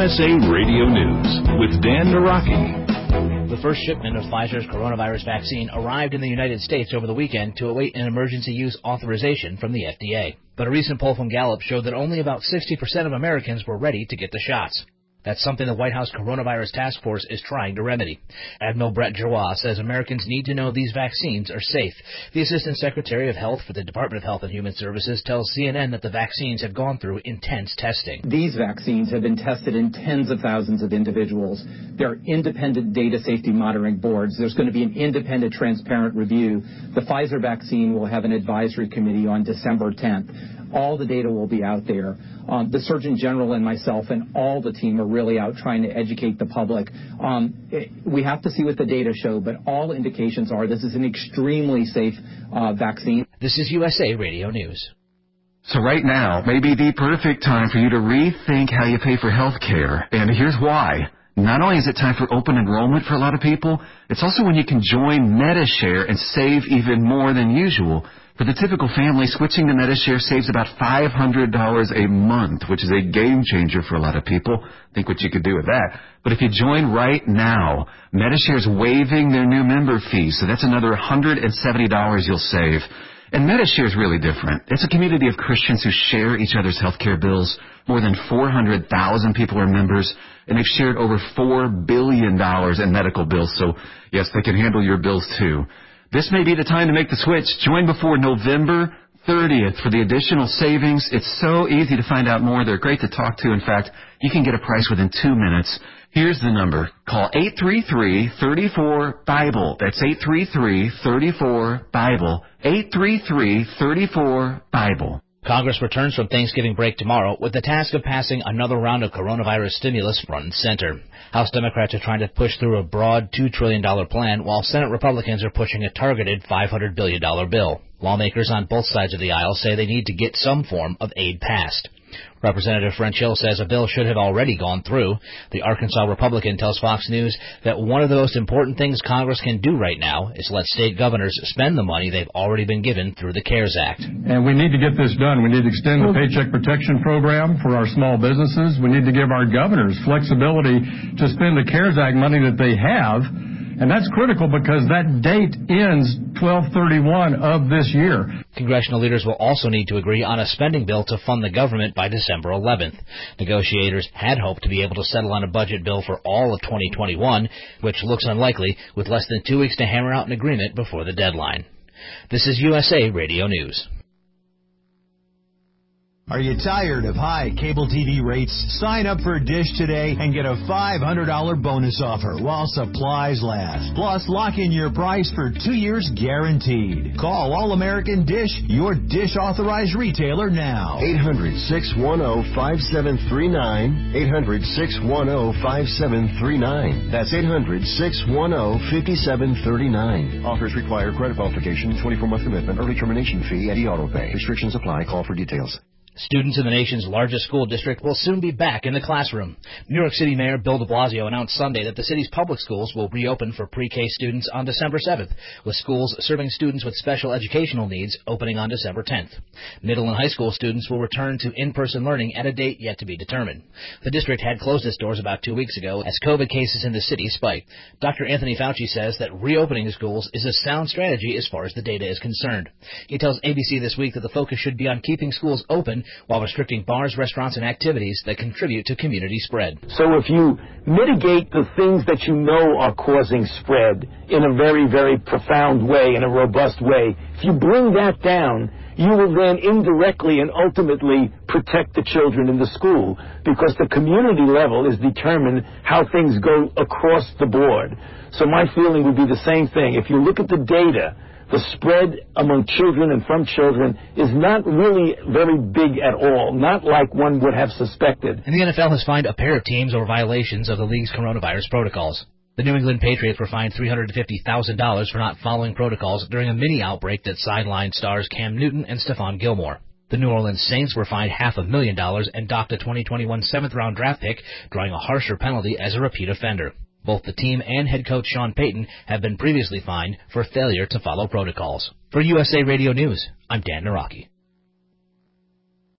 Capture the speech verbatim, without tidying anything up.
S A Radio News with Dan Naraki. The first shipment of Pfizer's coronavirus vaccine arrived in the United States over the weekend to await an emergency use authorization from the F D A. But a recent poll from Gallup showed that only about sixty percent of Americans were ready to get the shots. That's something the White House Coronavirus Task Force is trying to remedy. Admiral Brett Giroir says Americans need to know these vaccines are safe. The Assistant Secretary of Health for the Department of Health and Human Services tells C N N that the vaccines have gone through intense testing. These vaccines have been tested in tens of thousands of individuals. There are independent data safety monitoring boards. There's going to be an independent, transparent review. The Pfizer vaccine will have an advisory committee on December tenth. All the data will be out there. Um, the Surgeon General and myself and all the team are really out trying to educate the public. Um, it, we have to see what the data show, but all indications are this is an extremely safe uh, vaccine. This is U S A Radio News. So right now may be the perfect time for you to rethink how you pay for health care, and here's why. Not only is it time for open enrollment for a lot of people, it's also when you can join Medi-Share and save even more than usual. For the typical family, switching to Medi-Share saves about five hundred dollars a month, which is a game changer for a lot of people. Think what you could do with that. But if you join right now, Medi-Share's waiving their new member fees, so that's another one hundred seventy dollars you'll save. And Medi-Share is really different. It's a community of Christians who share each other's health care bills. More than four hundred thousand people are members, and they've shared over four billion dollars in medical bills. So, yes, they can handle your bills, too. This may be the time to make the switch. Join before November thirtieth for the additional savings. It's so easy to find out more. They're great to talk to. In fact, you can get a price within two minutes. Here's the number. Call eight three three, three four, BIBLE. That's eight three three, three four, BIBLE. eight three three, three four, BIBLE. Congress returns from Thanksgiving break tomorrow with the task of passing another round of coronavirus stimulus front and center. House Democrats are trying to push through a broad two trillion dollars plan, while Senate Republicans are pushing a targeted five hundred billion dollars bill. Lawmakers on both sides of the aisle say they need to get some form of aid passed. Representative French Hill says a bill should have already gone through. The Arkansas Republican tells Fox News that one of the most important things Congress can do right now is let state governors spend the money they've already been given through the CARES Act. And we need to get this done. We need to extend the Paycheck Protection Program for our small businesses. We need to give our governors flexibility to spend the CARES Act money that they have. And that's critical because that date ends twelve thirty-one of this year. Congressional leaders will also need to agree on a spending bill to fund the government by December eleventh. Negotiators had hoped to be able to settle on a budget bill for all of twenty twenty-one, which looks unlikely, with less than two weeks to hammer out an agreement before the deadline. This is U S A Radio News. Are you tired of high cable T V rates? Sign up for Dish today and get a five hundred dollars bonus offer while supplies last. Plus, lock in your price for two years guaranteed. Call All-American Dish, your Dish authorized retailer now. eight hundred, six one zero, five seven three nine. eight hundred, six one zero, five seven three nine. That's eight hundred, six one zero, five seven three nine. Offers require credit qualification, twenty-four month commitment, early termination fee, and e-auto pay. Restrictions apply. Call for details. Students in the nation's largest school district will soon be back in the classroom. New York City Mayor Bill de Blasio announced Sunday that the city's public schools will reopen for pre-K students on December seventh, with schools serving students with special educational needs opening on December tenth. Middle and high school students will return to in-person learning at a date yet to be determined. The district had closed its doors about two weeks ago as COVID cases in the city spiked. Doctor Anthony Fauci says that reopening schools is a sound strategy as far as the data is concerned. He tells A B C this week that the focus should be on keeping schools open while restricting bars, restaurants, and activities that contribute to community spread. So if you mitigate the things that you know are causing spread in a very, very profound way, in a robust way, if you bring that down, you will then indirectly and ultimately protect the children in the school, because the community level is determined how things go across the board. So my feeling would be the same thing. If you look at the data, the spread among children and from children is not really very big at all, not like one would have suspected. And the N F L has fined a pair of teams over violations of the league's coronavirus protocols. The New England Patriots were fined three hundred fifty thousand dollars for not following protocols during a mini-outbreak that sidelined stars Cam Newton and Stephon Gilmore. The New Orleans Saints were fined half a million dollars and docked a twenty twenty-one seventh-round draft pick, drawing a harsher penalty as a repeat offender. Both the team and head coach Sean Payton have been previously fined for failure to follow protocols. For U S A Radio News, I'm Dan Naraki.